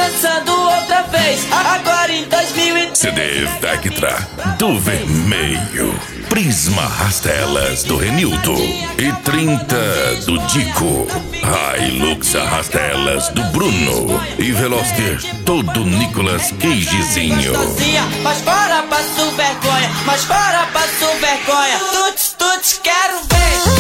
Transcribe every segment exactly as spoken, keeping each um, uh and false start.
lançando outra vez, agora em dois mil e... C D Vectra do Vermelho, Prisma Rastelas do Renildo e trinta do Dico, Hilux Rastelas do Bruno e Veloster todo Nicolas Cagezinho. Mas fora passo vergonha, mas fora passo vergonha. Tuts, tuts, quero ver.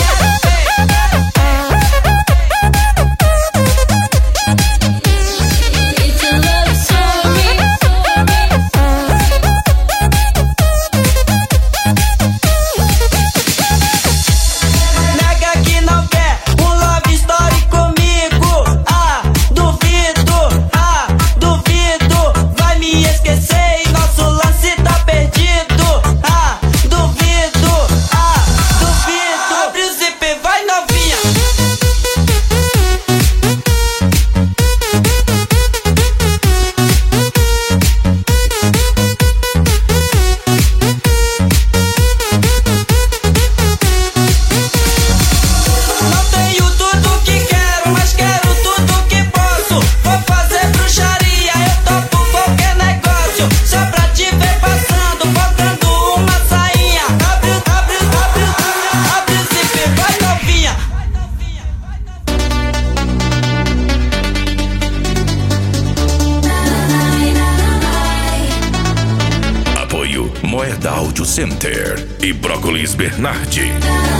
Moeda Audio Center e Brócolis Bernardi.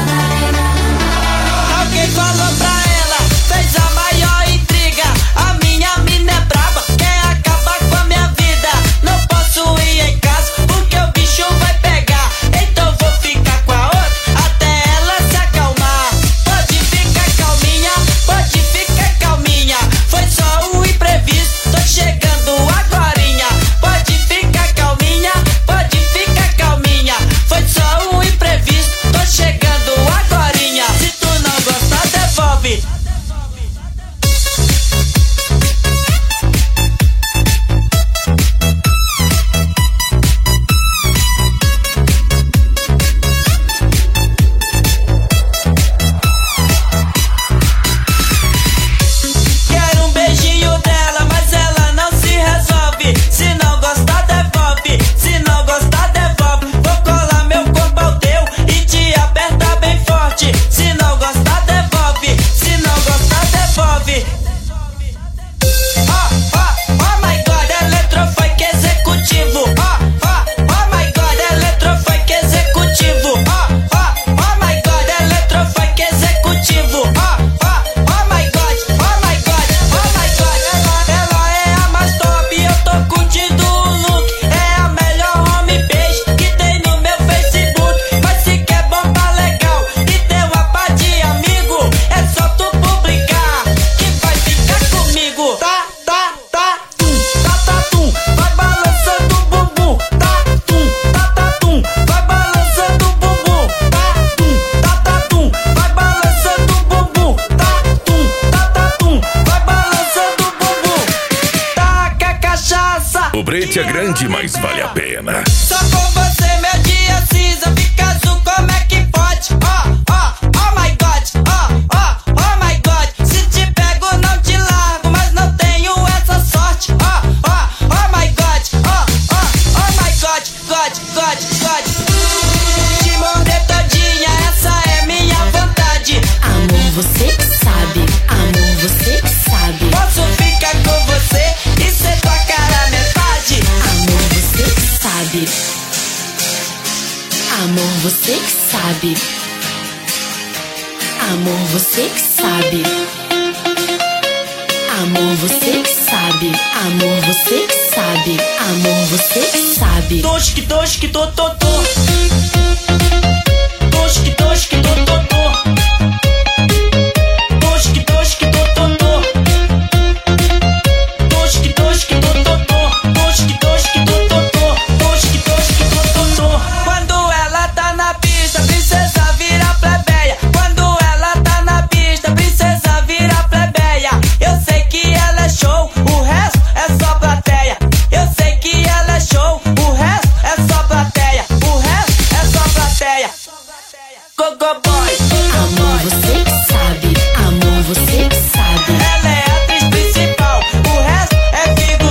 Alguém falou pra ela, fez a maior intriga. A minha mina é braba, quer acabar com a minha vida. Não posso ir em casa porque o bicho vai pegar. Então vou ficar com a outra até ela se acalmar. Pode ficar calminha, pode ficar calminha. Foi só um imprevisto, tô chegando agorinha. Pode ficar calminha, pode ficar calminha. Foi só um imprevisto, tô chegando agorinha. Se tu não gostar, devolve. Quero um beijinho dela, mas ela não se resolve. Se não gostar, devolve. Se não gostar, devolve. Vou colar meu corpo ao teu e te apertar bem forte. Se não gostar, devolve. Se não gostar, devolve. Oh, oh, oh my God, eletrofunk executivo. Oh, oh, oh my God, eletrofunk executivo. Oh, oh, oh my God, eletrofunk executivo. Oh, oh, oh my God, oh my God, oh my God. Ela, ela é a mais top, eu tô curtindo o look. É a melhor homepage que tem no meu Facebook. Mas se quer bombar legal e ter uma pá de amigo, é só tu publicar que vai ficar comigo. Tá, tá, tá, tum, tá, tá, tum, vai balançando o bumbum. Tá, tum, tá, tá, tum, vai balançando o bumbum. Tá, tum, tá, tá, tum, vai balançando o bumbum. Tá, tum, tá, tá, tum, vai balançando o bumbum. Taca cachaça. O brete é grande, mas vale a pena. Só com você meu dia cinza fica azul, como é que pode? Oh, oh, oh my God, oh, oh, oh my God. Se te pego não te largo, mas não tenho essa sorte. Oh, oh, oh my God, oh, oh, oh my God, God, God, God. Te morder todinha, essa é minha vontade. Amor, você que sabe. Amor, você que sabe. Posso ficar com você e ser tua cara metade. Amor, você que sabe. Amor, você que sabe. Amor, você que sabe. Amor, você que sabe. Amor, você que sabe. Amor, você que sabe. Tosque, tosque, tô, tô, tô. Tosque, tosque, tô, tô, tô. Tosque, tosque, tô, tô, tô. Tosque, tosque, tô, tô, tô. Tosque, tosque, tô, tô, tô. Tosque, tosque, tô, tô, tô. Quando ela tá na pista, princesa vira plebeia. Quando ela tá na pista, princesa vira plebeia. Eu sei que ela é show, o resto é só plateia. Eu sei que ela é show, o resto é só plateia. O resto é só plateia. Go, go, boy. Amor, você que sabe. Amor, você que sabe. Ela é a atriz principal, o resto é figurante.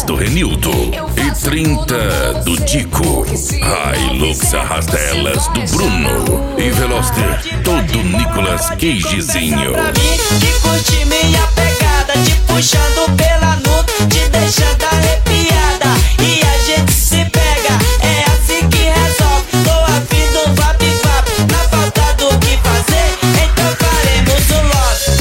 do Renildo e trinta do Dico. Hilux Arrastelas do Bruno e Veloster todo Nicolas Cagezinho. Pra mim que curte minha pegada, te puxando pela nuca, te deixando arrepiada. E a gente se pega, é assim que resolve. Tô afim do vap vap, na falta do que fazer, então faremos o love.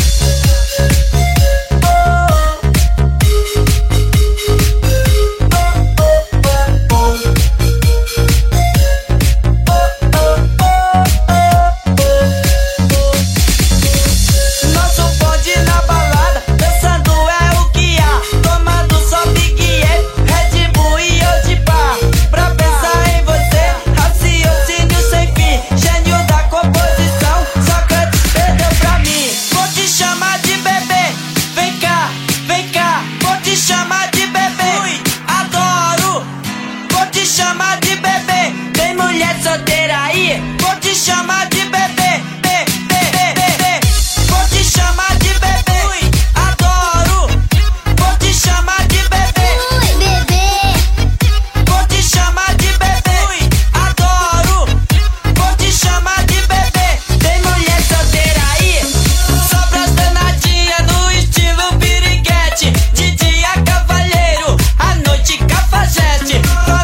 Chamar de bebê, tem mulher solteira aí, vou te chamar de bebê, bebê, bebê, bebê. Vou te chamar de bebê, ui, adoro. Vou te chamar de bebê, ui, bebê. Vou te chamar de bebê, ui, adoro. Vou te chamar de bebê, tem mulher solteira aí, só pras danadinhas no estilo piriguete. De dia cavalheiro, à noite cafajeste.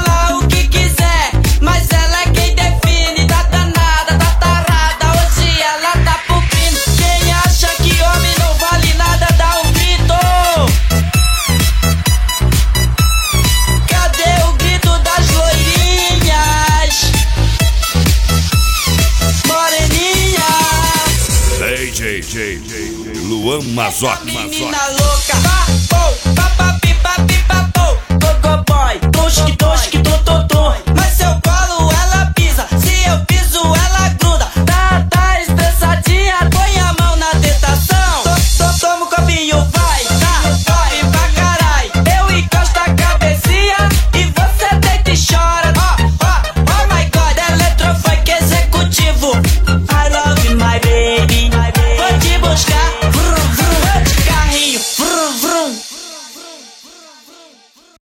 J J Luan Mazoc. Menina louca, pa, pô, pa, pa, pi, pa, pi, pa, pô. Go, go, boy, tosh, que tosh, que to, to, to.